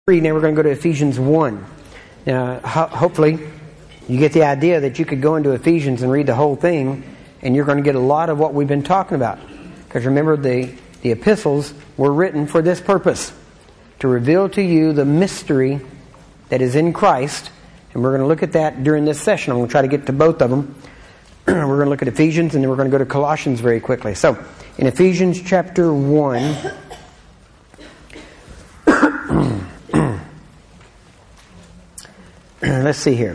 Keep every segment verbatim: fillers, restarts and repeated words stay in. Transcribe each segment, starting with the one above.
Now we're going to go to Ephesians one. Now, ho- hopefully you get the idea that you could go into Ephesians and read the whole thing, and you're going to get a lot of what we've been talking about. Because remember, the, the epistles were written for this purpose, to reveal to you the mystery that is in Christ. And we're going to look at that during this session. I'm going to try to get to both of them. We're going to look at Ephesians, and then we're going to go to Colossians very quickly. So, in Ephesians chapter one... Let's see here.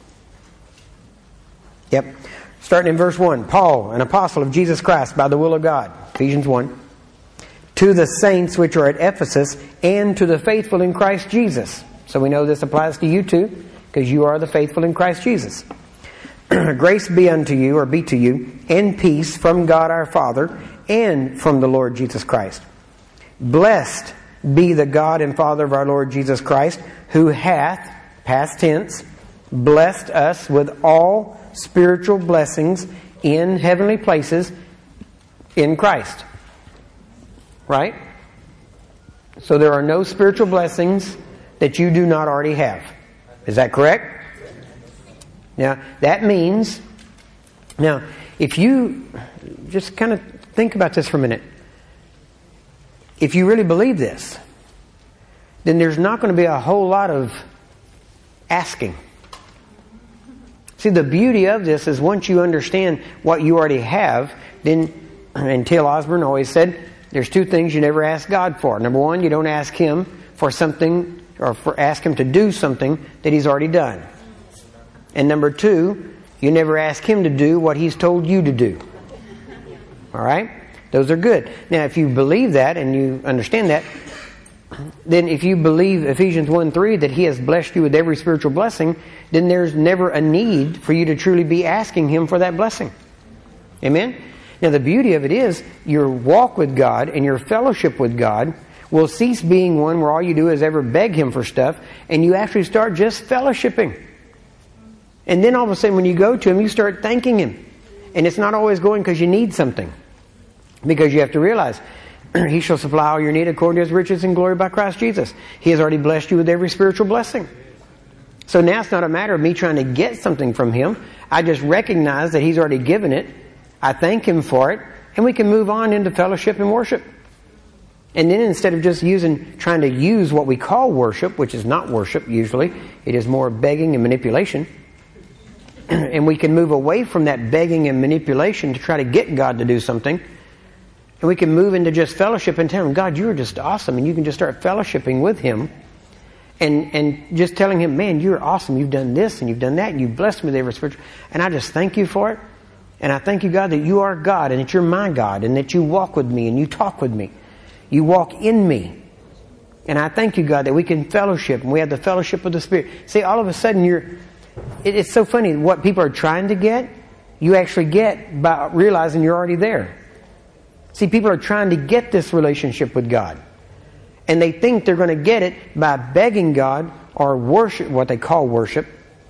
Yep. Starting in verse one. Paul, an apostle of Jesus Christ by the will of God. Ephesians one. To the saints which are at Ephesus, and to the faithful in Christ Jesus. So we know this applies to you too, because you are the faithful in Christ Jesus. Grace be unto you, or be to you, and peace from God our Father, and from the Lord Jesus Christ. Blessed be the God and Father of our Lord Jesus Christ, who hath, past tense, blessed us with all spiritual blessings in heavenly places in Christ. Right? So there are no spiritual blessings that you do not already have. Is that correct? Now, that means, now, if you just kind of think about this for a minute. If you really believe this, then there's not going to be a whole lot of asking. See, the beauty of this is once you understand what you already have, then, and T L Osborne always said, there's two things you never ask God for. Number one, you don't ask Him for something, or for ask Him to do something that He's already done. And number two, you never ask Him to do what He's told you to do. All right? Those are good. Now, if you believe that and you understand that, then if you believe Ephesians one three that He has blessed you with every spiritual blessing, then there's never a need for you to truly be asking Him for that blessing. Amen? Now, the beauty of it is your walk with God and your fellowship with God will cease being one where all you do is ever beg Him for stuff, and you actually start just fellowshipping. And then all of a sudden when you go to Him, you start thanking Him. And it's not always going because you need something. Because you have to realize, He shall supply all your need according to His riches and glory by Christ Jesus. He has already blessed you with every spiritual blessing. So now it's not a matter of me trying to get something from Him. I just recognize that He's already given it. I thank Him for it. And we can move on into fellowship and worship. And then instead of just using, trying to use what we call worship, which is not worship usually, it is more begging and manipulation. And we can move away from that begging and manipulation to try to get God to do something. And we can move into just fellowship and tell Him, God, you are just awesome. And you can just start fellowshipping with Him. And and just telling Him, man, you're awesome. You've done this and you've done that. And you've blessed me with every spiritual. And I just thank you for it. And I thank you, God, that you are God and that you're my God. And that you walk with me and you talk with me. You walk in me. And I thank you, God, that we can fellowship. And we have the fellowship of the Spirit. See, all of a sudden you're... It, it's so funny. What people are trying to get, you actually get by realizing you're already there. See, people are trying to get this relationship with God. And they think they're going to get it by begging God or worship, what they call worship,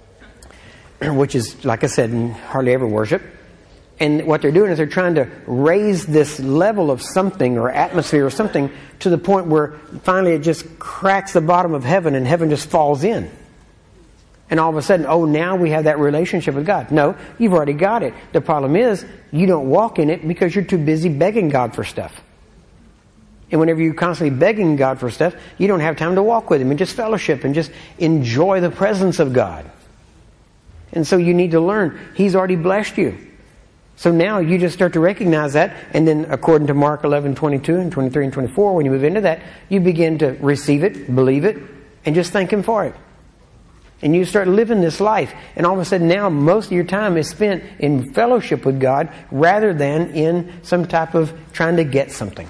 which is, like I said, hardly ever worship. And what they're doing is they're trying to raise this level of something or atmosphere or something to the point where finally it just cracks the bottom of heaven and heaven just falls in. And all of a sudden, oh, now we have that relationship with God. No, you've already got it. The problem is, you don't walk in it because you're too busy begging God for stuff. And whenever you're constantly begging God for stuff, you don't have time to walk with Him and just fellowship and just enjoy the presence of God. And so you need to learn, He's already blessed you. So now you just start to recognize that, and then according to Mark eleven twenty-two and twenty-three and twenty-four, when you move into that, you begin to receive it, believe it, and just thank Him for it. And you start living this life. And all of a sudden now most of your time is spent in fellowship with God rather than in some type of trying to get something.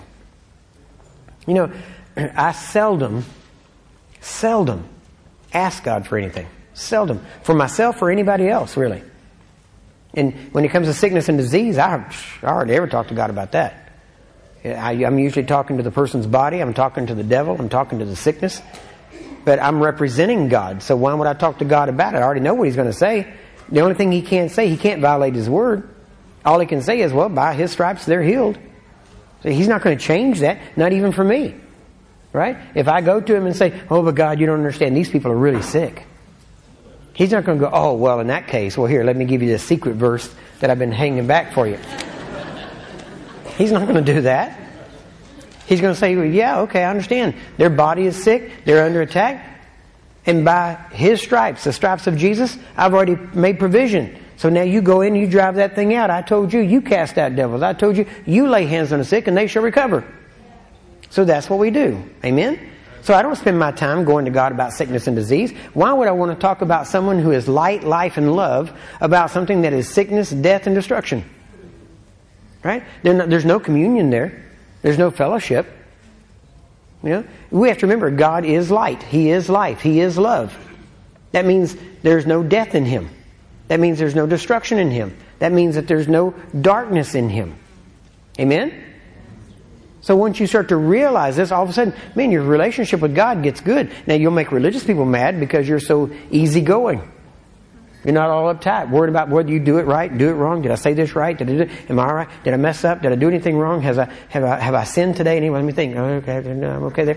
You know, I seldom, seldom ask God for anything. Seldom. For myself or anybody else, really. And when it comes to sickness and disease, I, I hardly ever talk to God about that. I, I'm usually talking to the person's body. I'm talking to the devil. I'm talking to the sickness. But I'm representing God, so why would I talk to God about it? I already know what He's going to say. The only thing He can't say, He can't violate His word. All He can say is, well, by His stripes they're healed. So He's not going to change that, not even for me. Right? If I go to him and say, oh, but God, you don't understand. These people are really sick. He's not going to go, oh, well, in that case, well, here, let me give you this secret verse that I've been hanging back for you. He's not going to do that. He's going to say, well, yeah, okay, I understand. Their body is sick. They're under attack. And by His stripes, the stripes of Jesus, I've already made provision. So now you go in and you drive that thing out. I told you, you cast out devils. I told you, you lay hands on the sick and they shall recover. So that's what we do. Amen? So I don't spend my time going to God about sickness and disease. Why would I want to talk about someone who is light, life, and love about something that is sickness, death, and destruction? Right? There's no communion there. There's no fellowship. You know? We have to remember, God is light. He is life. He is love. That means there's no death in Him. That means there's no destruction in Him. That means that there's no darkness in Him. Amen? So once you start to realize this, all of a sudden, man, your relationship with God gets good. Now, you'll make religious people mad because you're so easygoing. You're not all uptight, worried about whether you do it right, do it wrong. Did I say this right? Did I do it? Am I all right? Did I mess up? Did I do anything wrong? Has I have I have I sinned today? Anyone? Let me think. Oh, okay, no, I'm okay there.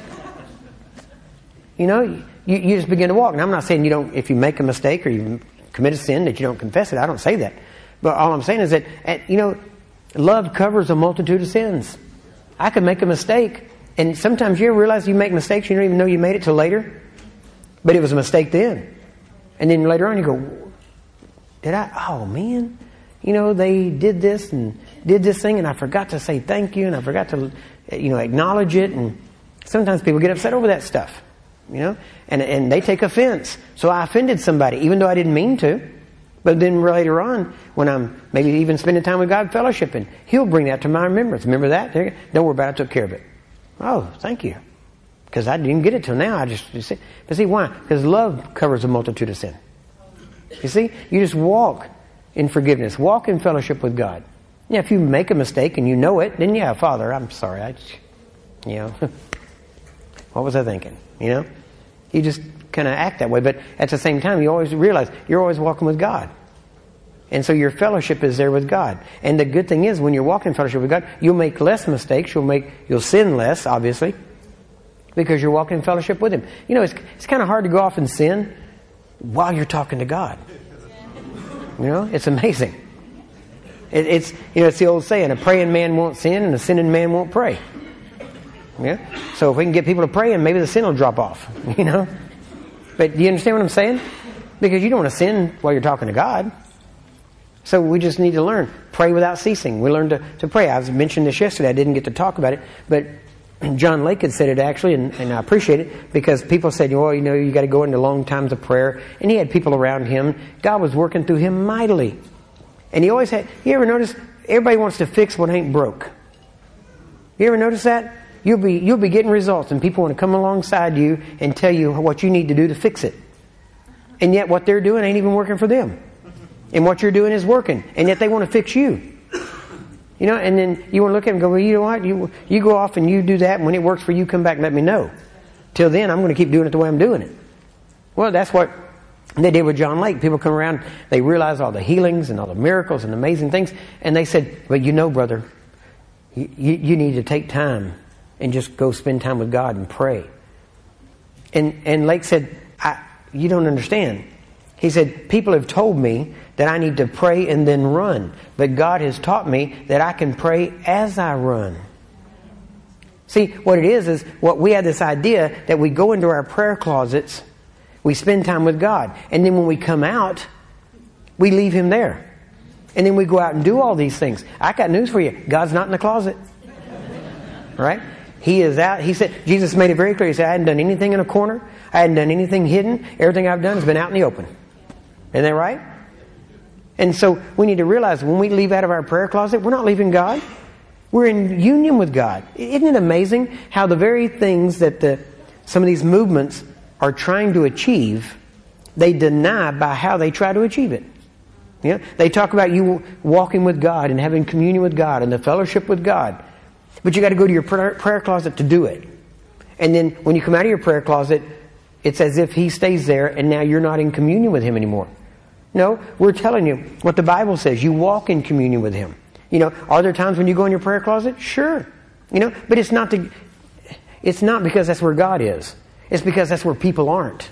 You know, you, you just begin to walk. And I'm not saying you don't, if you make a mistake or you commit a sin, that you don't confess it. I don't say that. But all I'm saying is that, you know, love covers a multitude of sins. I could make a mistake, and sometimes you realize you make mistakes, you don't even know you made it till later, but it was a mistake then. And then later on you go, did I, oh man, you know, they did this and did this thing and I forgot to say thank you and I forgot to, you know, acknowledge it. And sometimes people get upset over that stuff, you know, and, and they take offense. So I offended somebody, even though I didn't mean to. But then later on, when I'm maybe even spending time with God fellowshipping, He'll bring that to my remembrance. Remember that? Don't worry about it. I took care of it. Oh, thank you. Because I didn't get it till now. I just, you see. But see, why? Because love covers a multitude of sin. You see? You just walk in forgiveness. Walk in fellowship with God. Yeah, if you make a mistake and you know it, then yeah, Father, I'm sorry. I just, you know, what was I thinking? You know? You just kind of act that way. But at the same time, you always realize you're always walking with God. And so your fellowship is there with God. And the good thing is, when you're walking in fellowship with God, you'll make less mistakes. You'll make, you'll sin less, obviously, because you're walking in fellowship with Him. You know, it's, it's kind of hard to go off and sin while you're talking to God. You know, it's amazing. It, it's, you know, it's the old saying, a praying man won't sin and a sinning man won't pray. Yeah. So if we can get people to pray, and maybe the sin will drop off, you know. But do you understand what I'm saying? Because you don't want to sin while you're talking to God. So we just need to learn. Pray without ceasing. We learn to, to pray. I was mentioned this yesterday. I didn't get to talk about it. But John Lake had said it actually, and, and I appreciate it, because people said, well, you know, you got to go into long times of prayer. And he had people around him. God was working through him mightily. And he always had, you ever notice, everybody wants to fix what ain't broke. You ever notice that? You'll be, you'll be getting results, and people want to come alongside you and tell you what you need to do to fix it. And yet what they're doing ain't even working for them. And what you're doing is working. And yet they want to fix you. You know, and then you want to look at them and go, well, you know what? You, you go off and you do that, and when it works for you, come back and let me know. Till then, I'm going to keep doing it the way I'm doing it. Well, that's what they did with John Lake. People come around, they realize all the healings and all the miracles and amazing things. And they said, well, you know, brother, you, you, you need to take time and just go spend time with God and pray. And, and Lake said, I, you don't understand. He said, people have told me that I need to pray and then run. But God has taught me that I can pray as I run. See, what it is, is what we have this idea that we go into our prayer closets, we spend time with God. And then when we come out, we leave Him there. And then we go out and do all these things. I got news for you. God's not in the closet. Right? He is out. He said, Jesus made it very clear. He said, I hadn't done anything in a corner. I hadn't done anything hidden. Everything I've done has been out in the open. Isn't that right? And so we need to realize when we leave out of our prayer closet, we're not leaving God. We're in union with God. Isn't it amazing how the very things that the, some of these movements are trying to achieve, they deny by how they try to achieve it. You know, they talk about you walking with God and having communion with God and the fellowship with God. But you got to go to your prayer, prayer closet to do it. And then when you come out of your prayer closet, it's as if He stays there and now you're not in communion with Him anymore. No, we're telling you what the Bible says. You walk in communion with Him. You know, are there times when you go in your prayer closet? Sure. You know, but it's not to, It's not because that's where God is. It's because that's where people aren't.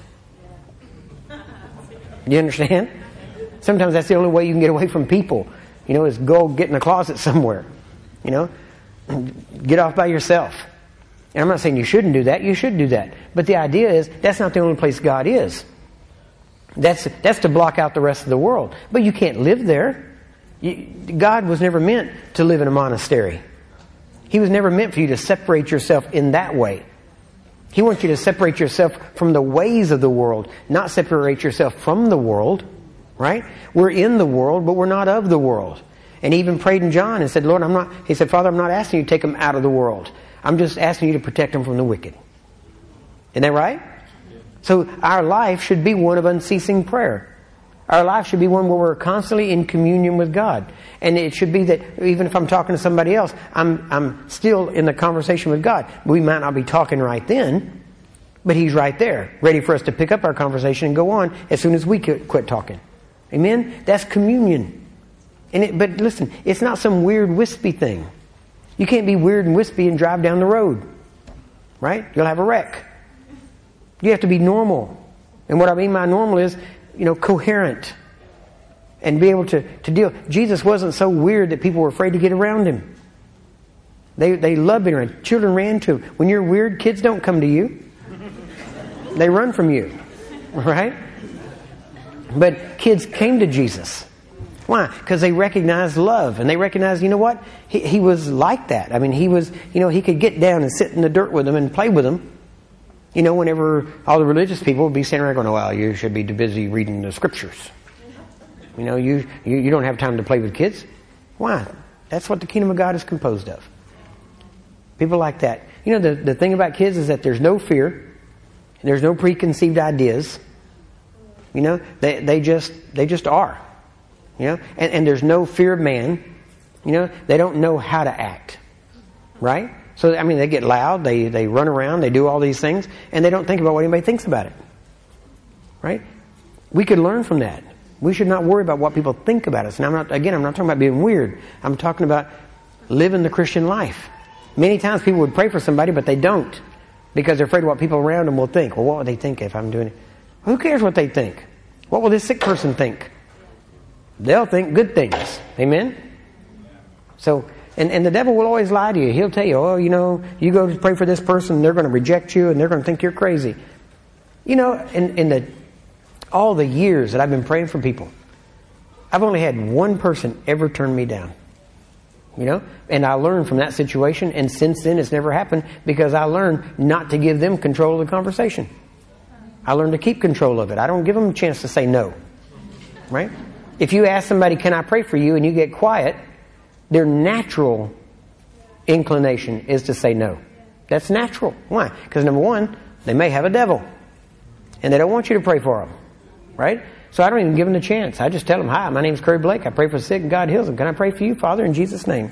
You understand? Sometimes that's the only way you can get away from people. You know, is go get in a closet somewhere. You know? Get off by yourself. And I'm not saying you shouldn't do that. You should do that. But the idea is, that's not the only place God is. That's, that's to block out the rest of the world. But you can't live there. You, God was never meant to live in a monastery. He was never meant for you to separate yourself in that way. He wants you to separate yourself from the ways of the world, not separate yourself from the world. Right? We're in the world, but we're not of the world. And he even prayed in John and said, Lord, I'm not, he said, Father, I'm not asking you to take them out of the world. I'm just asking you to protect them from the wicked. Isn't that right? So our life should be one of unceasing prayer. Our life should be one where we're constantly in communion with God. And it should be that even if I'm talking to somebody else, I'm, I'm still in the conversation with God. We might not be talking right then, but He's right there, ready for us to pick up our conversation and go on as soon as we quit talking. Amen? That's communion. And it, but listen, it's not some weird wispy thing. You can't be weird and wispy and drive down the road. Right? You'll have a wreck. You have to be normal. And what I mean by normal is, you know, coherent. And be able to, to deal. Jesus wasn't so weird that people were afraid to get around Him. They, they loved being around. Children ran to Him. When you're weird, kids don't come to you. They run from you. Right? But kids came to Jesus. Why? Because they recognized love. And they recognized, you know what? He, he was like that. I mean, he was, you know, he could get down and sit in the dirt with them and play with them. You know, whenever all the religious people would be standing around going, well, you should be too busy reading the scriptures. You know, you, you, you don't have time to play with kids. Why? That's what the kingdom of God is composed of. People like that. You know, the, the thing about kids is that there's no fear. There's no preconceived ideas. You know, they, they just, they just are. You know, and, and there's no fear of man. You know, they don't know how to act. Right? So, I mean, they get loud, they, they run around, they do all these things, and they don't think about what anybody thinks about it. Right? We could learn from that. We should not worry about what people think about us. And I'm not, again, I'm not talking about being weird. I'm talking about living the Christian life. Many times people would pray for somebody, but they don't. Because they're afraid of what people around them will think. Well, what would they think if I'm doing it? Who cares what they think? What will this sick person think? They'll think good things. Amen? So, and, and the devil will always lie to you. He'll tell you, oh, you know, you go to pray for this person, they're going to reject you, and they're going to think you're crazy. You know, in, in the all the years that I've been praying for people, I've only had one person ever turn me down. You know? And I learned from that situation, and since then it's never happened because I learned not to give them control of the conversation. I learned to keep control of it. I don't give them a chance to say no. Right? If you ask somebody, can I pray for you, and you get quiet, their natural inclination is to say no. That's natural. Why? Because number one, they may have a devil. And they don't want you to pray for them. Right? So I don't even give them the chance. I just tell them, hi, my name's Curry Blake. I pray for the sick and God heals them. Can I pray for you, Father, in Jesus' name?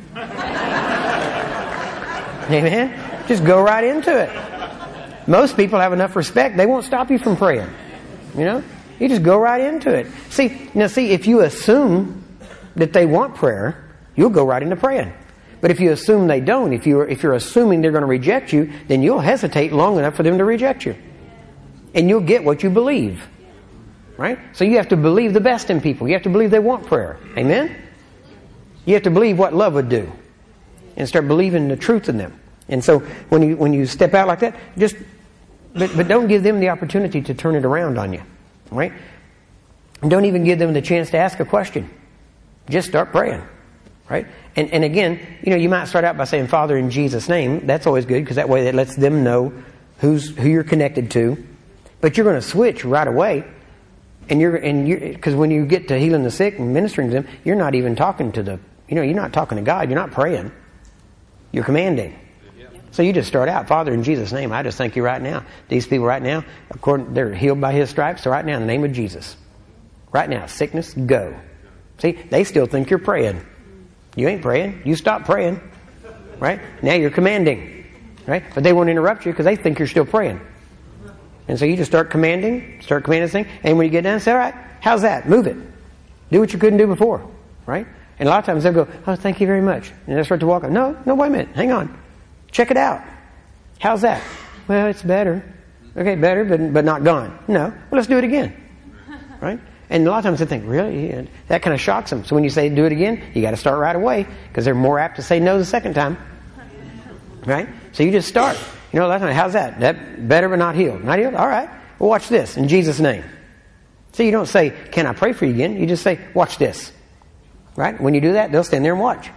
Amen? Just go right into it. Most people have enough respect. They won't stop you from praying. You know? You just go right into it. See, now see, if you assume that they want prayer, you'll go right into praying. But if you assume they don't, if you're, if you're assuming they're going to reject you, then you'll hesitate long enough for them to reject you. And you'll get what you believe. Right? So you have to believe the best in people. You have to believe they want prayer. Amen? You have to believe what love would do. And start believing the truth in them. And so when you when you step out like that, just but, but don't give them the opportunity to turn it around on you. Right? And don't even give them the chance to ask a question. Just start praying. Right? And and again, you know, you might start out by saying, Father, in Jesus' name. That's always good because that way that lets them know who's who you're connected to. But you're going to switch right away. And you're, and you, because when you get to healing the sick and ministering to them, you're not even talking to the, you know, you're not talking to God. You're not praying. You're commanding. So you just start out, Father, in Jesus' name, I just thank you right now. These people right now, according, they're healed by His stripes. So right now, in the name of Jesus, right now, sickness, go. See, they still think you're praying. You ain't praying. You stop praying. Right? Now you're commanding. Right? But they won't interrupt you because they think you're still praying. And so you just start commanding, start commanding this thing, and when you get down, say, all right, how's that? Move it. Do what you couldn't do before. Right? And a lot of times they'll go, oh, thank you very much. And they'll start to walk up. No, no, wait a minute. Hang on. Check it out. How's that? Well, it's better. Okay, better, but but not gone. No. Well, let's do it again. Right? And a lot of times they think, really? And that kind of shocks them. So when you say do it again, you got to start right away because they're more apt to say no the second time. Right? So you just start. You know, a lot of times, how's that? That better but not healed. Not healed? All right. Well, watch this in Jesus' name. So you don't say, can I pray for you again? You just say, watch this. Right? When you do that, they'll stand there and watch.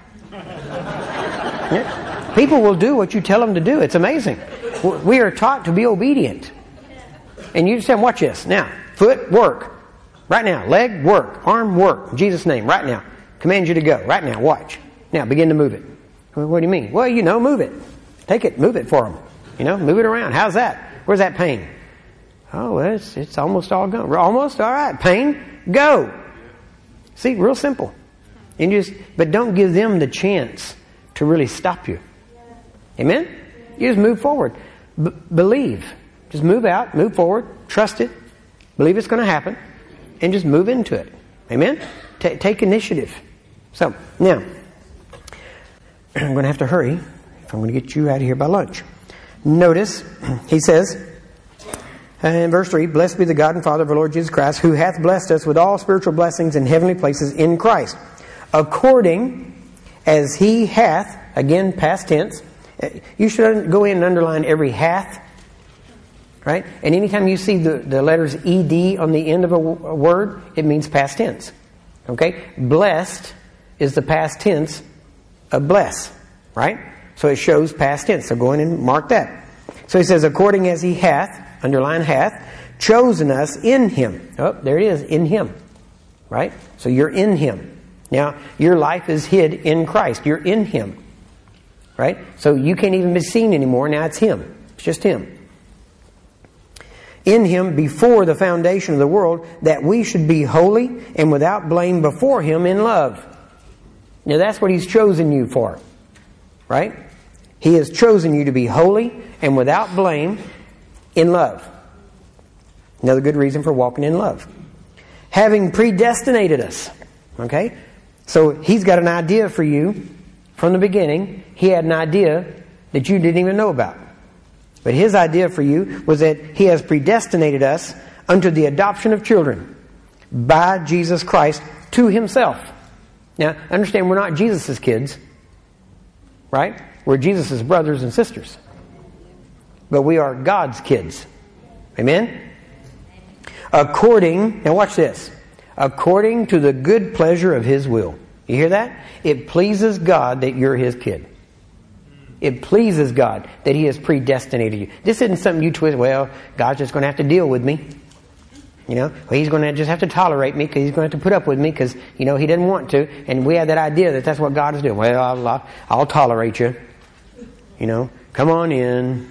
Yeah. People will do what you tell them to do. It's amazing. We are taught to be obedient. And you just say, watch this. Now, foot, work. Right now. Leg, work. Arm, work. In Jesus' name. Right now. Command you to go. Right now. Watch. Now, begin to move it. Well, what do you mean? Well, you know, move it. Take it. Move it for them. You know, move it around. How's that? Where's that pain? Oh, well, it's, it's almost all gone. Almost? All right. Pain? Go. See, real simple. And just, but don't give them the chance to really stop you. Amen? You just move forward. B- believe. Just move out, move forward, trust it, believe it's going to happen, and just move into it. Amen? T- take initiative. So, now, I'm going to have to hurry if I'm going to get you out of here by lunch. Notice, he says, in verse three, blessed be the God and Father of our Lord Jesus Christ, who hath blessed us with all spiritual blessings in heavenly places in Christ, according as he hath, again, past tense. You should go in and underline every hath. Right? And anytime you see the, the letters E D on the end of a, w- a word, it means past tense. Okay? Blessed is the past tense of bless. Right? So it shows past tense. So go in and mark that. So he says, according as he hath, underline hath, chosen us in him. Oh, there it is, in him. Right? So you're in him. Now, your life is hid in Christ. You're in him. Right? So you can't even be seen anymore. Now it's him. It's just him. In him before the foundation of the world, that we should be holy and without blame before him in love. Now that's what he's chosen you for. Right? He has chosen you to be holy and without blame in love. Another good reason for walking in love. Having predestinated us. Okay? So he's got an idea for you from the beginning. He had an idea that you didn't even know about. But his idea for you was that he has predestinated us unto the adoption of children by Jesus Christ to himself. Now, understand, we're not Jesus' kids. Right? We're Jesus' brothers and sisters. But we are God's kids. Amen? According, now watch this. According to the good pleasure of his will. You hear that? It pleases God that you're his kid. It pleases God that he has predestinated you. This isn't something you twist, well, God's just going to have to deal with me. You know, well, he's going to just have to tolerate me because he's going to have to put up with me because, you know, he doesn't want to. And we have that idea that that's what God is doing. Well, I'll, I'll tolerate you. You know, come on in.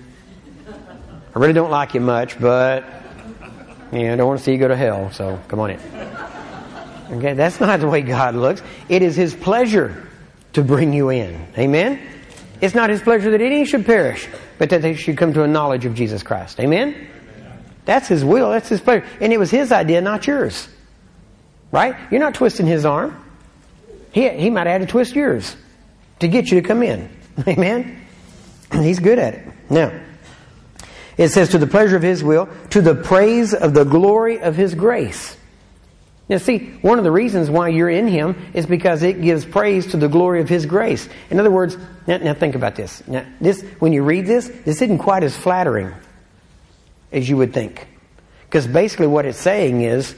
I really don't like you much, but, you know, I don't want to see you go to hell, so come on in. Okay, that's not the way God looks. It is his pleasure to bring you in. Amen? It's not his pleasure that any should perish, but that they should come to a knowledge of Jesus Christ. Amen? That's his will. That's his pleasure. And it was his idea, not yours. Right? You're not twisting his arm. He, he might have had to twist yours to get you to come in. Amen? He's good at it. Now, it says, to the pleasure of his will, to the praise of the glory of his grace. Now see, one of the reasons why you're in him is because it gives praise to the glory of his grace. In other words, now, now think about this. Now, this. When you read this, this isn't quite as flattering as you would think. Because basically what it's saying is,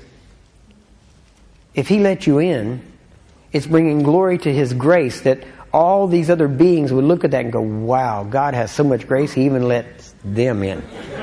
if he let you in, it's bringing glory to his grace that all these other beings would look at that and go, wow, God has so much grace, he even lets them in.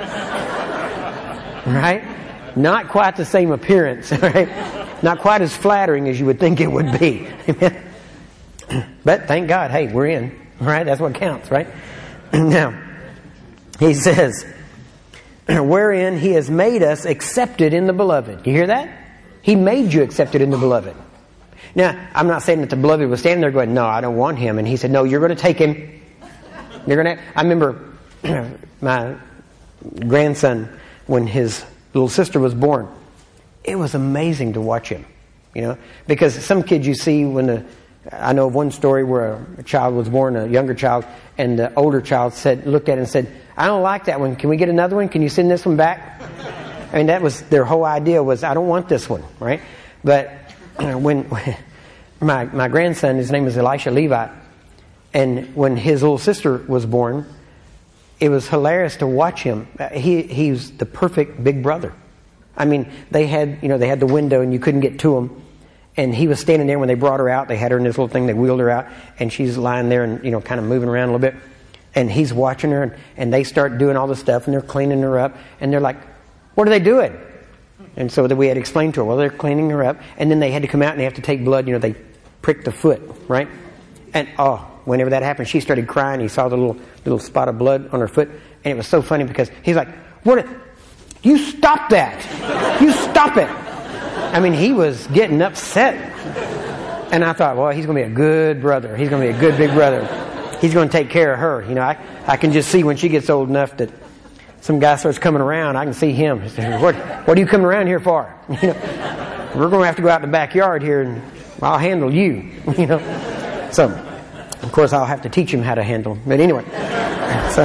Right? Not quite the same appearance, right? Not quite as flattering as you would think it would be. But thank God, hey, we're in. Right? That's what counts, right? Now, he says, wherein he has made us accepted in the beloved. You hear that? He made you accepted in the beloved. Now, I'm not saying that the beloved was standing there going, no, I don't want him. And he said, no, you're going to take him. You're going to. I remember my grandson, when his little sister was born, it was amazing to watch him, you know, because some kids you see when the, I know of one story where a child was born, a younger child, and the older child said, looked at it and said, I don't like that one. Can we get another one? Can you send this one back? I mean, that was their whole idea was, I don't want this one, right? But when, when my, my grandson, his name is Elisha Levi, and when his little sister was born, it was hilarious to watch him. He he's the perfect big brother. I mean, they had, you know, they had the window and you couldn't get to him. And he was standing there when they brought her out. They had her in this little thing. They wheeled her out. And she's lying there and, you know, kind of moving around a little bit. And he's watching her. And, and they start doing all the stuff. And they're cleaning her up. And they're like, what are they doing? And so that we had to explain to her, well, they're cleaning her up. And then they had to come out and they have to take blood. You know, they prick the foot, right? And, oh, whenever that happened, she started crying. He saw the little little spot of blood on her foot. And it was so funny because he's like, what? You stop that. You stop it. I mean, he was getting upset. And I thought, well, he's going to be a good brother. He's going to be a good big brother. He's going to take care of her. You know, I, I can just see when she gets old enough that some guy starts coming around, I can see him. What, what are you coming around here for? You know, we're going to have to go out in the backyard here and I'll handle you. You know, so of course I'll have to teach him how to handle him. But anyway, so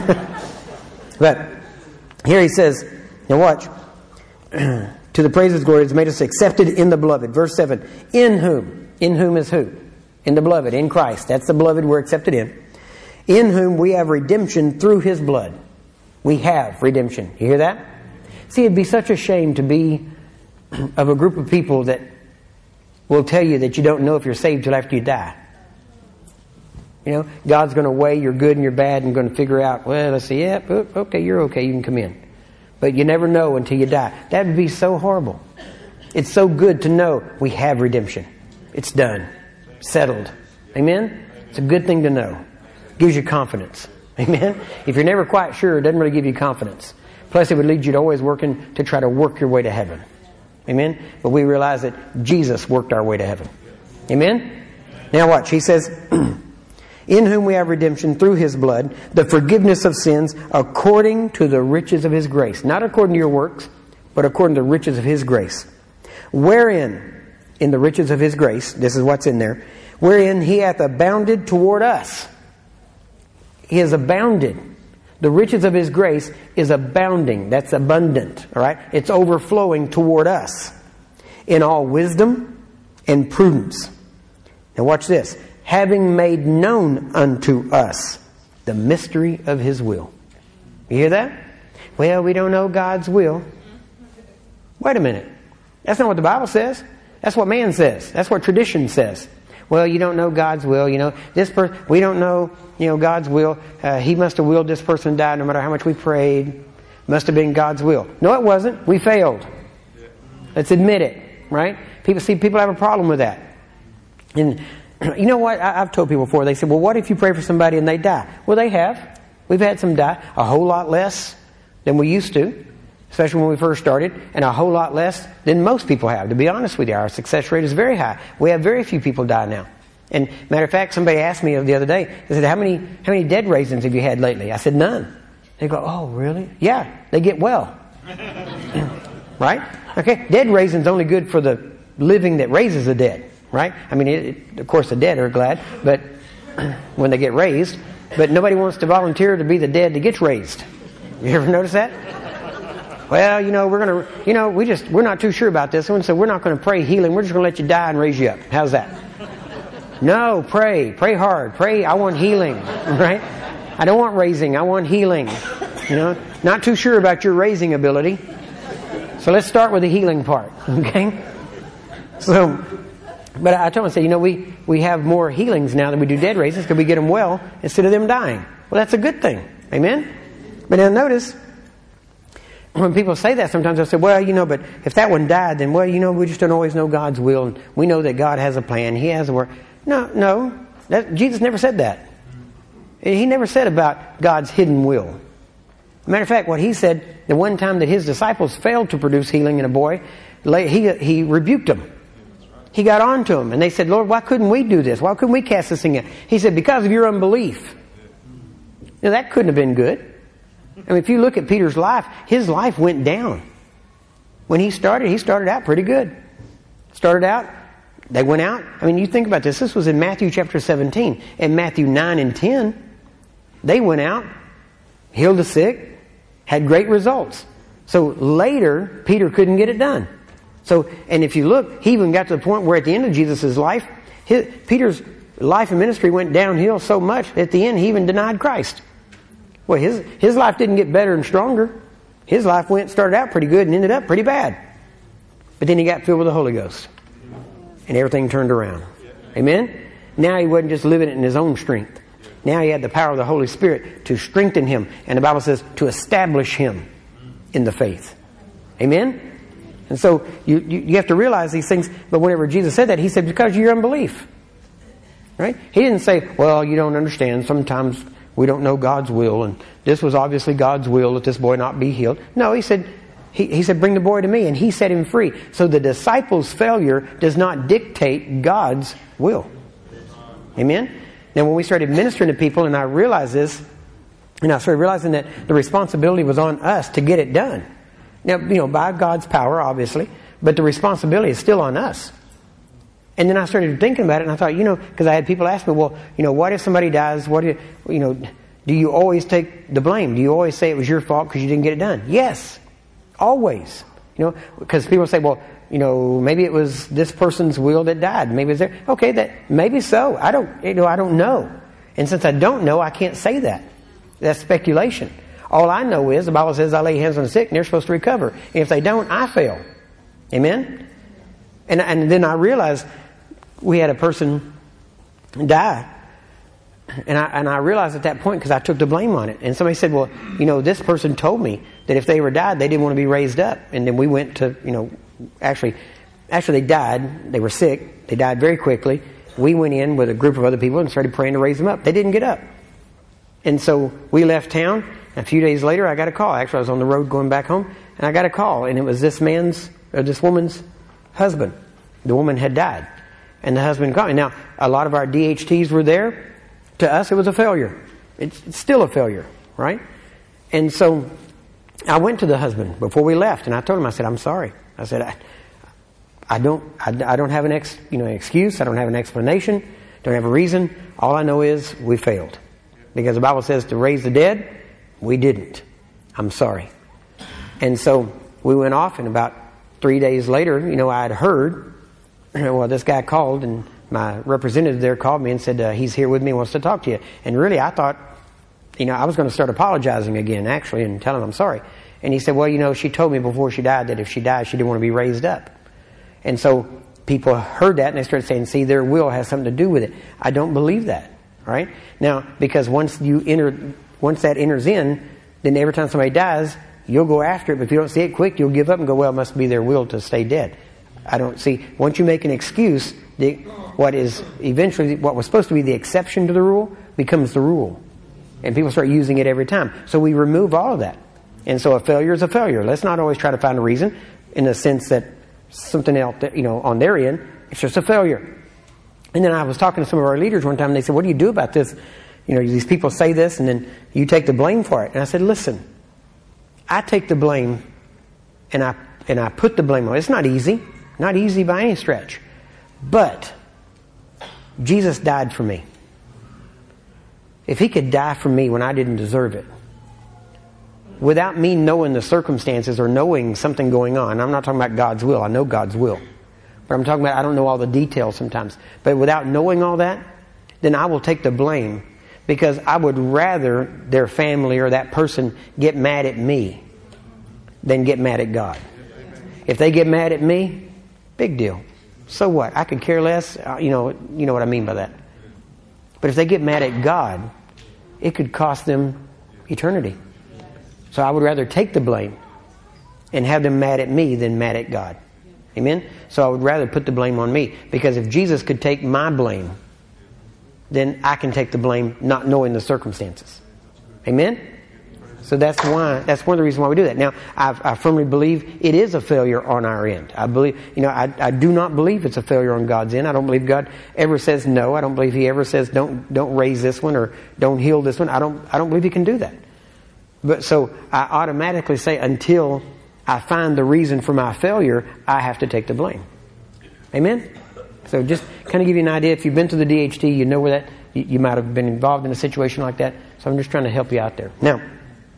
but here he says, now watch. To the praise of His glory has made us accepted in the beloved. Verse seven. In whom? In whom is who? In the beloved, in Christ. That's the beloved we're accepted in. In whom we have redemption through His blood. We have redemption. You hear that? See, it'd be such a shame to be of a group of people that will tell you that you don't know if you're saved till after you die. You know, God's going to weigh your good and your bad and going to figure out, well, let's see, yeah, okay, you're okay, you can come in. But you never know until you die. That would be so horrible. It's so good to know we have redemption. It's done. Settled. Amen? It's a good thing to know. Gives you confidence. Amen? If you're never quite sure, it doesn't really give you confidence. Plus, it would lead you to always working to try to work your way to heaven. Amen? But we realize that Jesus worked our way to heaven. Amen? Now watch. He says, in whom we have redemption through His blood, the forgiveness of sins according to the riches of His grace. Not according to your works, but according to the riches of His grace. Wherein, in the riches of His grace, this is what's in there, wherein He hath abounded toward us. He has abounded. The riches of His grace is abounding. That's abundant. All right? It's overflowing toward us. In all wisdom and prudence. Now watch this. Having made known unto us the mystery of His will. You hear that? Well, we don't know God's will. Wait a minute. That's not what the Bible says. That's what man says. That's what tradition says. Well, you don't know God's will. You know, this person, we don't know, you know, God's will. Uh, he must have willed this person to die no matter how much we prayed. Must have been God's will. No, it wasn't. We failed. Let's admit it, right? People see, people have a problem with that. And you know what? I, I've told people before, they say, well, what if you pray for somebody and they die? Well, they have. We've had some die. A whole lot less than we used to, especially when we first started, and a whole lot less than most people have. To be honest with you, our success rate is very high. We have very few people die now. And matter of fact, somebody asked me the other day, they said, how many, how many dead raisins have you had lately? I said, none. They go, oh, really? Yeah, they get well. Right? Okay, dead raisin's only good for the living that raises the dead. Right? I mean, it, it, of course the dead are glad, but when they get raised, but nobody wants to volunteer to be the dead that gets raised. You ever notice that? Well, you know, we're going to, you know, we just, we're not too sure about this one, so we're not going to pray healing. We're just going to let you die and raise you up. How's that? No, pray. Pray hard. Pray, I want healing. Right? I don't want raising. I want healing. You know, not too sure about your raising ability. So let's start with the healing part. Okay? So, but I told him, I said, you know, we, we have more healings now than we do dead raisins because we get them well instead of them dying. Well, that's a good thing. Amen? But now notice, when people say that, sometimes they'll say, well, you know, but if that one died, then, well, you know, we just don't always know God's will. And we know that God has a plan. He has a work. No, no. That, Jesus never said that. He never said about God's hidden will. Matter of fact, what He said, the one time that His disciples failed to produce healing in a boy, he, he rebuked them. He got on to them, and they said, Lord, why couldn't we do this? Why couldn't we cast this thing out? He said, because of your unbelief. Now, that couldn't have been good. I mean, if you look at Peter's life, his life went down. When he started, he started out pretty good. Started out, they went out. I mean, you think about this. This was in Matthew chapter seventeen. In Matthew nine and ten, they went out healed the sick, had great results. So later, Peter couldn't get it done. So, and if you look, he even got to the point where at the end of Jesus' life, his, Peter's life and ministry went downhill so much, at the end he even denied Christ. Well, his, his life didn't get better and stronger. His life went, started out pretty good and ended up pretty bad. But then he got filled with the Holy Ghost. And everything turned around. Amen? Now he wasn't just living it in his own strength. Now he had the power of the Holy Spirit to strengthen him. And the Bible says to establish him in the faith. Amen? And so you, you, you have to realize these things. But whenever Jesus said that, he said, because of your unbelief. Right? He didn't say, well, you don't understand. Sometimes we don't know God's will. And this was obviously God's will that this boy not be healed. No, he said, he, he said, bring the boy to me. And he set him free. So the disciples' failure does not dictate God's will. Amen? Now when we started ministering to people, and I realized this, and I started realizing that the responsibility was on us to get it done. Now, you know, by God's power, obviously, but the responsibility is still on us. And then I started thinking about it, and I thought, you know, because I had people ask me, well, you know, what if somebody dies? What do you, you know, do you always take the blame? Do you always say it was your fault because you didn't get it done? Yes, always. You know, because people say, well, you know, maybe it was this person's will that died. Maybe it's there. Okay, that maybe so. I don't, you know, I don't know. And since I don't know, I can't say that. That's speculation. All I know is the Bible says I lay hands on the sick and they're supposed to recover. And if they don't, I fail. Amen? And, and then I realized we had a person die. And I, and I realized at that point, because I took the blame on it. And somebody said, well, you know, this person told me that if they ever died, they didn't want to be raised up. And then we went to, you know, actually, actually they died. They were sick. They died very quickly. We went in with a group of other people and started praying to raise them up. They didn't get up. And so we left town. A few days later, I got a call. Actually, I was on the road going back home, and I got a call, and it was this man's, or this woman's husband. The woman had died, and the husband called me. Now, a lot of our D H Ts were there. To us, it was a failure. It's, it's still a failure, right? And so I went to the husband before we left, and I told him, I said, I'm sorry. I said, I, I don't, I, I don't have an ex, you know, an excuse. I don't have an explanation. Don't have a reason. All I know is we failed, because the Bible says to raise the dead. We didn't. I'm sorry. And so we went off, and about three days later, you know, I had heard, well, this guy called, and my representative there called me and said, uh, he's here with me, wants to talk to you. And really, I thought, you know, I was going to start apologizing again, actually, and tell him I'm sorry. And he said, well, you know, she told me before she died that if she died, she didn't want to be raised up. And so people heard that, and they started saying, see, their will has something to do with it. I don't believe that, right? Now, because once you enter... Once that enters in, then every time somebody dies, you'll go after it. But if you don't see it quick, you'll give up and go, well, it must be their will to stay dead. I don't see. Once you make an excuse, the, what is eventually, what was supposed to be the exception to the rule becomes the rule. And people start using it every time. So we remove all of that. And so a failure is a failure. Let's not always try to find a reason in the sense that something else, that, you know, on their end, it's just a failure. And then I was talking to some of our leaders one time, and they said, what do you do about this? You know, these people say this, and then you take the blame for it. And I said, listen, I take the blame, and I and I put the blame on it. It's not easy. Not easy by any stretch. But Jesus died for me. If he could die for me when I didn't deserve it, without me knowing the circumstances or knowing something going on, I'm not talking about God's will. I know God's will. But I'm talking about I don't know all the details sometimes. But without knowing all that, then I will take the blame. Because I would rather their family or that person get mad at me than get mad at God. If they get mad at me, big deal. So what? I could care less. You know, you know what I mean by that. But if they get mad at God, it could cost them eternity. So I would rather take the blame and have them mad at me than mad at God. Amen? So I would rather put the blame on me. Because if Jesus could take my blame, then I can take the blame not knowing the circumstances. Amen? So that's why, that's one of the reasons why we do that. Now, I, I firmly believe it is a failure on our end. I believe, you know, I, I do not believe it's a failure on God's end. I don't believe God ever says no. I don't believe He ever says don't, don't raise this one or don't heal this one. I don't, I don't believe He can do that. But so I automatically say until I find the reason for my failure, I have to take the blame. Amen? So just kind of give you an idea. If you've been to the D H T, you know where that, you, you might have been involved in a situation like that. So I'm just trying to help you out there. Now,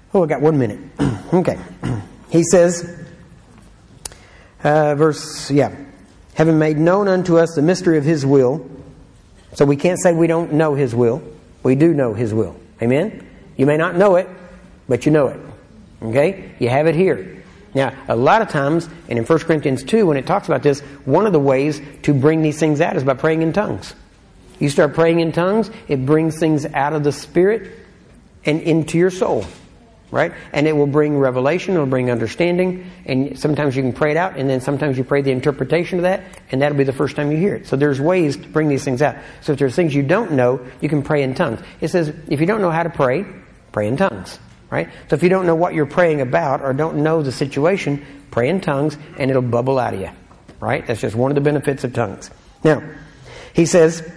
Oh, I got one minute. Okay. He says, uh, verse, yeah, having made known unto us the mystery of His will. So we can't say we don't know His will. We do know His will. Amen? You may not know it, but you know it. Okay? You have it here. Now, a lot of times, and in First Corinthians two, when it talks about this, one of the ways to bring these things out is by praying in tongues. You start praying in tongues, it brings things out of the Spirit and into your soul. Right? And it will bring revelation, it will bring understanding, and sometimes you can pray it out, and then sometimes you pray the interpretation of that, and that'll be the first time you hear it. So there's ways to bring these things out. So if there's things you don't know, you can pray in tongues. It says, if you don't know how to pray, pray in tongues. Right? So if you don't know what you're praying about, or don't know the situation, pray in tongues, and it'll bubble out of you. Right? That's just one of the benefits of tongues. Now, he says,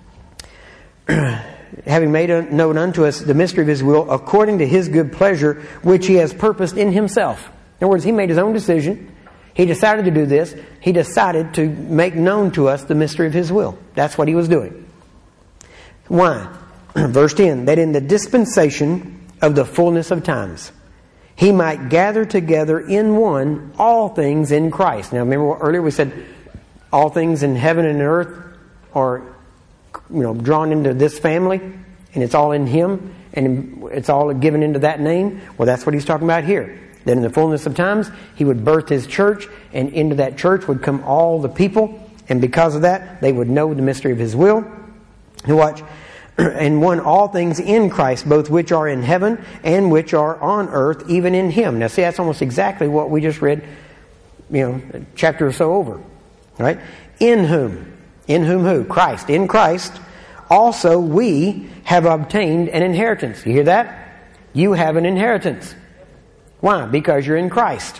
having made known unto us the mystery of His will, according to His good pleasure, which He has purposed in Himself. In other words, He made His own decision. He decided to do this. He decided to make known to us the mystery of His will. That's what He was doing. Why? Verse ten, that in the dispensation of the fullness of times, He might gather together in one all things in Christ. Now remember what earlier we said, all things in heaven and earth are, you know, drawn into this family, and it's all in Him, and it's all given into that name. Well, that's what He's talking about here. Then in the fullness of times, He would birth His church, and into that church would come all the people, and because of that, they would know the mystery of His will. And watch, and one all things in Christ, both which are in heaven and which are on earth, even in Him. Now see, that's almost exactly what we just read, you know, a chapter or so over. Right? In whom? In whom who? Christ. In Christ also we have obtained an inheritance. You hear that? You have an inheritance. Why? Because you're in Christ.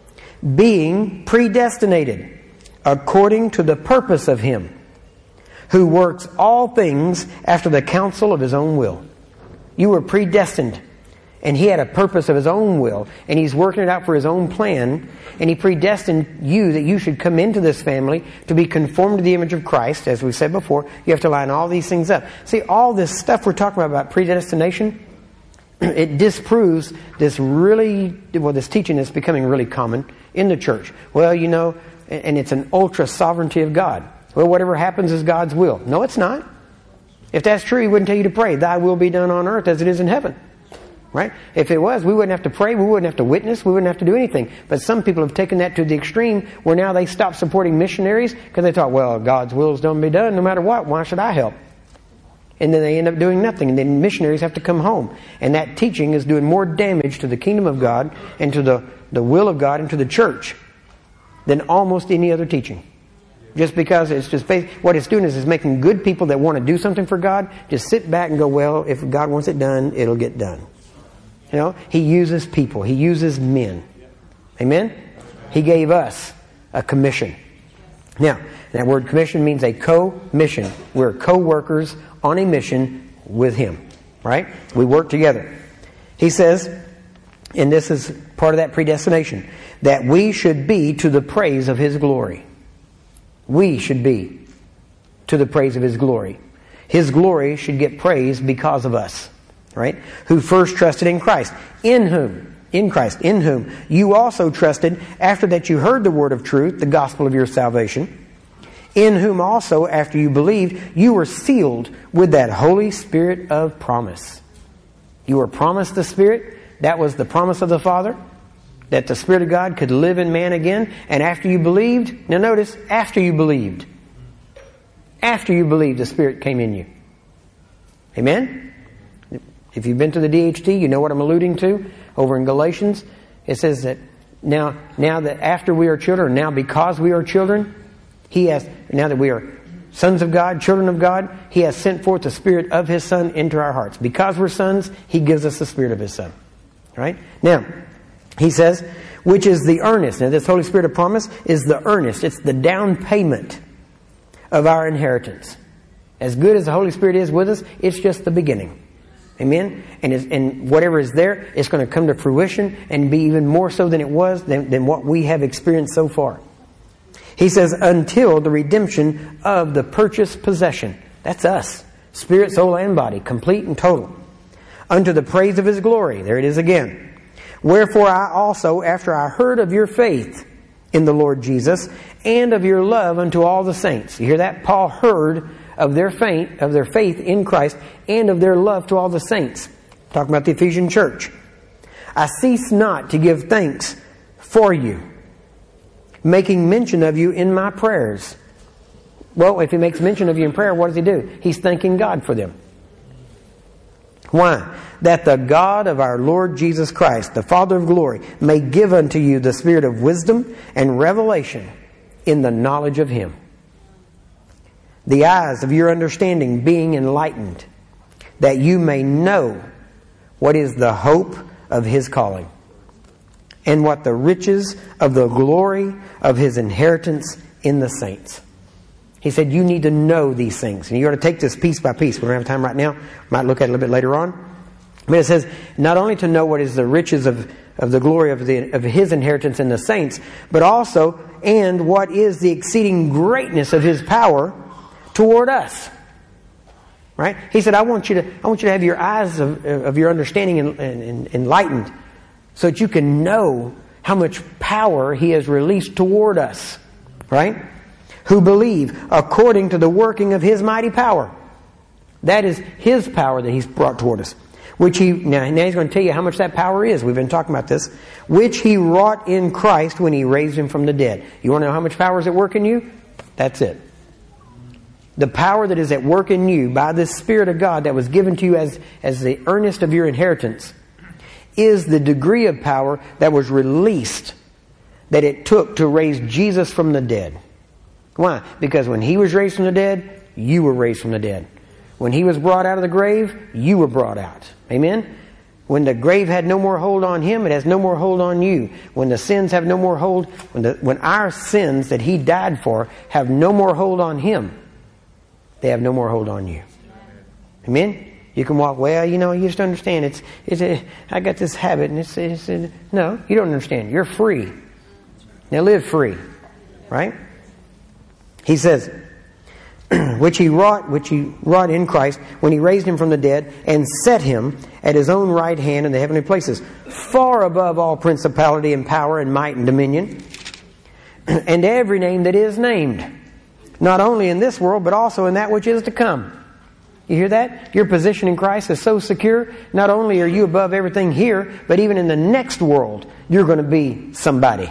Being predestinated according to the purpose of Him who works all things after the counsel of His own will. You were predestined. And He had a purpose of His own will. And He's working it out for His own plan. And He predestined you that you should come into this family to be conformed to the image of Christ. As we said before, you have to line all these things up. See, all this stuff we're talking about, about predestination, it disproves this really, well, this teaching is becoming really common in the church. Well, you know, and it's an ultra sovereignty of God. Well, whatever happens is God's will. No, it's not. If that's true, He wouldn't tell you to pray, Thy will be done on earth as it is in heaven. Right? If it was, we wouldn't have to pray, we wouldn't have to witness, we wouldn't have to do anything. But some people have taken that to the extreme where now they stop supporting missionaries because they thought, well, God's will is done be done no matter what. Why should I help? And then they end up doing nothing. And then missionaries have to come home. And that teaching is doing more damage to the kingdom of God and to the, the will of God and to the church than almost any other teaching. Just because it's just, what it's doing is it's making good people that want to do something for God just sit back and go, well, if God wants it done, it'll get done. You know, He uses people. He uses men. Amen? He gave us a commission. Now, that word commission means a co-mission. We're co-workers on a mission with Him. Right? We work together. He says, and this is part of that predestination, that we should be to the praise of His glory. We should be to the praise of His glory. His glory should get praise because of us. Right? Who first trusted in Christ. In whom? In Christ. In whom you also trusted after that you heard the word of truth, the gospel of your salvation. In whom also, after you believed, you were sealed with that Holy Spirit of promise. You were promised the Spirit. That was the promise of the Father. That the Spirit of God could live in man again. And after you believed, now notice, after you believed. After you believed, the Spirit came in you. Amen? If you've been to the D H T, you know what I'm alluding to. Over in Galatians, it says that now, now that after we are children, now because we are children, He has, now that we are sons of God, children of God, He has sent forth the Spirit of His Son into our hearts. Because we're sons, He gives us the Spirit of His Son. Right? Now, He says, which is the earnest. Now, this Holy Spirit of promise is the earnest. It's the down payment of our inheritance. As good as the Holy Spirit is with us, it's just the beginning. Amen? And, is, and whatever is there, it's going to come to fruition and be even more so than it was, than, than what we have experienced so far. He says, until the redemption of the purchased possession. That's us. Spirit, soul, and body. Complete and total. unto the praise of His glory. There it is again. Wherefore I also, after I heard of your faith in the Lord Jesus, and of your love unto all the saints. You hear that? Paul heard of their faith, of their faith in Christ, and of their love to all the saints. Talking about the Ephesian church. I cease not to give thanks for you, making mention of you in my prayers. Well, if he makes mention of you in prayer, what does he do? He's thanking God for them. Why? That the God of our Lord Jesus Christ, the Father of glory, may give unto you the spirit of wisdom and revelation in the knowledge of Him. The eyes of your understanding being enlightened, that you may know what is the hope of His calling, and what the riches of the glory of His inheritance in the saints. He said you need to know these things. And you ought to take this piece by piece. We don't have time right now. We might look at it a little bit later on. But it says not only to know what is the riches of, of the glory of, the, of His inheritance in the saints, but also, and what is the exceeding greatness of His power toward us. Right? He said, I want you to, I want you to have your eyes of, of your understanding en, en, enlightened so that you can know how much power He has released toward us. Right? Who believe according to the working of His mighty power. That is His power that He's brought toward us. Which He, now, now He's going to tell you how much that power is. We've been talking about this. Which He wrought in Christ when He raised Him from the dead. You want to know how much power is at work in you? That's it. The power that is at work in you by the Spirit of God that was given to you as, as the earnest of your inheritance is the degree of power that was released that it took to raise Jesus from the dead. Why? Because when He was raised from the dead, you were raised from the dead. When He was brought out of the grave, you were brought out. Amen? When the grave had no more hold on Him, it has no more hold on you. When the sins have no more hold, when, the, when our sins that He died for have no more hold on Him, they have no more hold on you. Amen? You can walk, well, you know, you just understand. It's, it's a, I got this habit, and it's, it's a, no, you don't understand. You're free. Now live free. Right? He says, which he wrought, which he wrought in Christ when He raised Him from the dead and set Him at His own right hand in the heavenly places, far above all principality and power and might and dominion, and every name that is named, not only in this world, but also in that which is to come. You hear that? Your position in Christ is so secure. Not only are you above everything here, but even in the next world, you're going to be somebody.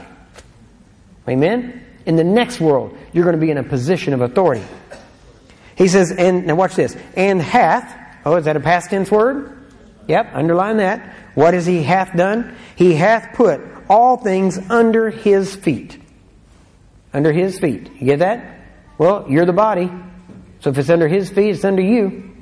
Amen? In the next world, you're going to be in a position of authority. He says, and now watch this. And hath, oh, is that a past tense word? Yep, underline that. What has He hath done? He hath put all things under His feet. Under His feet. You get that? Well, you're the body. So if it's under His feet, it's under you.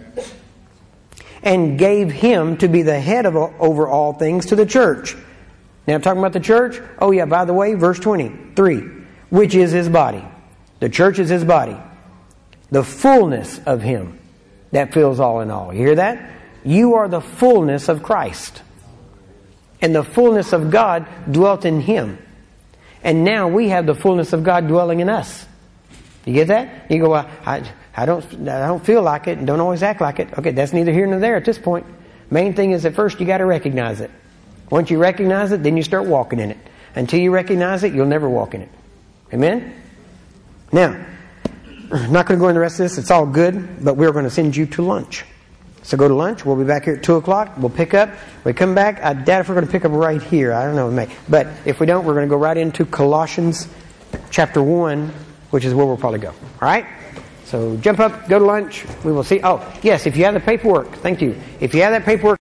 And gave Him to be the head of over all things to the church. Now, talking about the church. Oh yeah, by the way, verse twenty-three. Which is His body. The church is His body. The fullness of Him that fills all in all. You hear that? You are the fullness of Christ. And the fullness of God dwelt in Him. And now we have the fullness of God dwelling in us. You get that? You go, well, I, I don't, I don't feel like it and don't always act like it. Okay, that's neither here nor there at this point. Main thing is at first you got to recognize it. Once you recognize it, then you start walking in it. Until you recognize it, you'll never walk in it. Amen? Now, I'm not going to go into the rest of this. It's all good, but we're going to send you to lunch. So go to lunch. We'll be back here at two o'clock. We'll pick up. We come back. I doubt if we're going to pick up right here. I don't know. Maybe. But if we don't, we're going to go right into Colossians chapter one, which is where we'll probably go. All right? So jump up, go to lunch. We will see. Oh, yes, if you have the paperwork. Thank you. If you have that paperwork.